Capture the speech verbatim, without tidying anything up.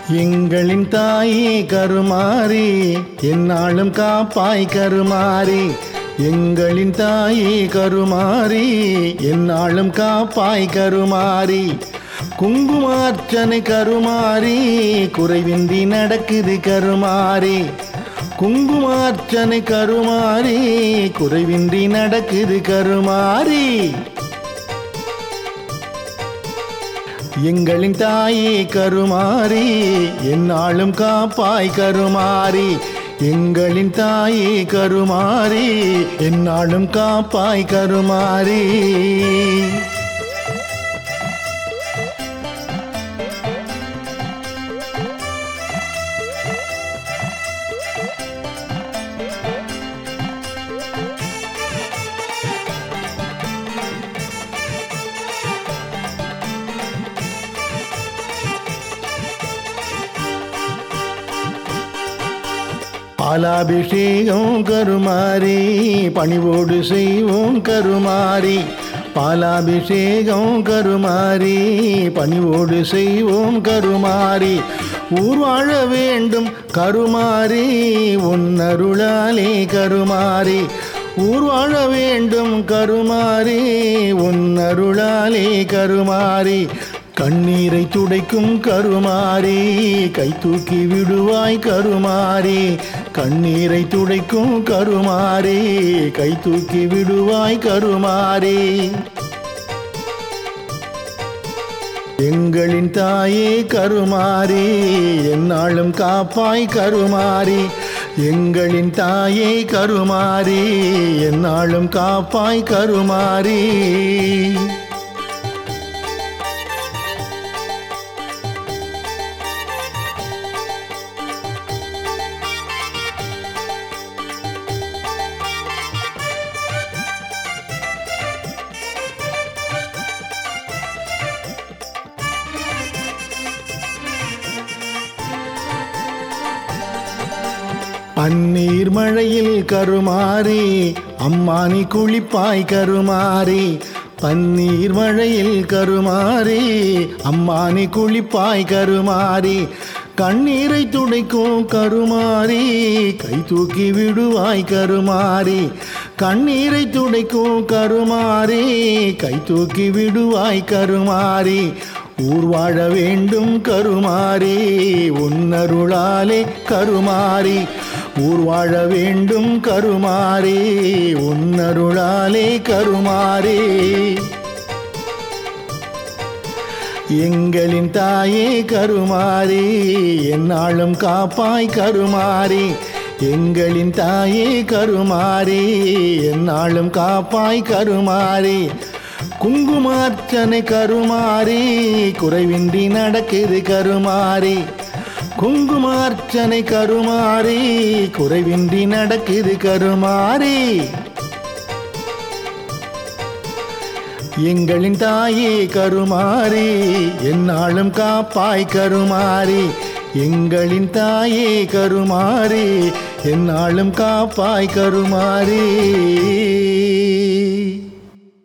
எங்களின் தாயே கருமாரி என்னாலும் காப்பாய் கருமாரி. எங்களின் தாயே கருமாரி என்னாலும் காப்பாய் கருமாரி. குங்குமார்ச்சனை கருமாரி குறைவின்றி நடக்குது கருமாரி. குங்குமார்ச்சனை கருமாரி குறைவின்றி நடக்குது கருமாரி. எங்களின் தாயே கருமாரி என்னாலும் காப்பாய் கருமாரி. எங்களின் தாயே கருமாரி என்னாலும் காப்பாய் கருமாரி. பாலாபிஷேகம் கருமாரி பணிவோடு செய்வோம் கருமாரி. பாலாபிஷேகம் கருமாரி பணிவோடு செய்வோம் கருமாரி. ஊர் வாழ வேண்டும் கருமாரி உன்னருளாலே கருமாரி. ஊர் வாழ வேண்டும் கருமாரி உன்னருளாலே கருமாரி. கண்ணீரை துடைக்கும் கருமாரி கை தூக்கி விடுவாய் கருமாரி. கண்ணீரை துடைக்கும் கருமாரி கை தூக்கி விடுவாய் கருமாரி. எங்களின் தாயே கருமாரி என்னாலும் காப்பாய் கருமாரி. எங்களின் தாயே கருமாரி என்னாலும் காப்பாய் கருமாரி. பன்னீர் மழையில் கருமாரி அம்மானி குளிப்பாய் கருமாரி. பன்னீர் மழையில் கருமாரி அம்மானி குளிப்பாய் கருமாரி. கண்ணீரை துடைக்கும் கருமாரி கை தூக்கி விடுவாய் கருமாரி. கண்ணீரை துடைக்கும் கருமாரி கை தூக்கி விடுவாய் கருமாரி. ஊர் வாழ வேண்டும் கருமாரி உன்னருளாலே கருமாரி. ஊர் வாழ வேண்டும் கருமாரி உன்னருளாலே கருமாரி. எங்களின் தாயே கருமாரி என்னாலும் காப்பாய் கருமாரி. எங்களின் தாயே கருமாரி என்னாலும் காப்பாய் கருமாரி. குங்குமார்ச்சனை கருமாரி குறைவின்றி நடக்குது கருமாரி. குங்குமார்ச்சனை கருமாரி குறைவின்றி நடக்குது கருமாரி. எங்களின் தாயே கருமாரி என்னாலும் காப்பாய் கருமாரி. எங்களின் தாயே கருமாரி என்னாலும் காப்பாய் கருமாரி.